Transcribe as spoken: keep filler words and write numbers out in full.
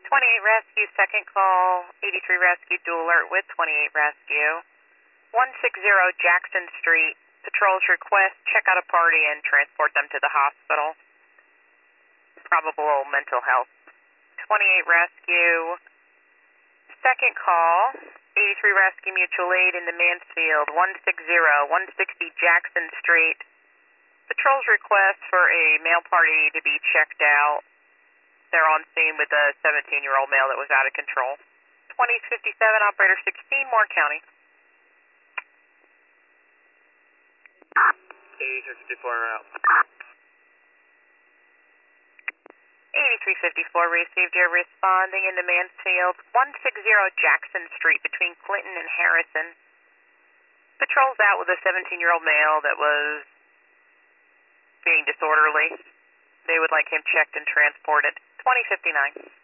twenty-eight Rescue, second call, eighty-three Rescue, dual alert with twenty-eight Rescue. one sixty Jackson Street, patrols request, check out a party and transport them to the hospital. Probable mental health. twenty-eight Rescue, second call, eighty-three Rescue Mutual Aid in the Mansfield, one sixty, one sixty Jackson Street. Patrols request for a male party to be checked out. They're on scene with a seventeen-year-old male that was out of control. twenty fifty-seven, operator sixteen, Moore County. eighty-three fifty-four route. eighty-three fifty-four received. You're responding in the Mansfield, one sixty Jackson Street between Clinton and Harrison. Patrol's out with a seventeen-year-old male that was being disorderly. They would like him checked and transported. twenty fifty-nine.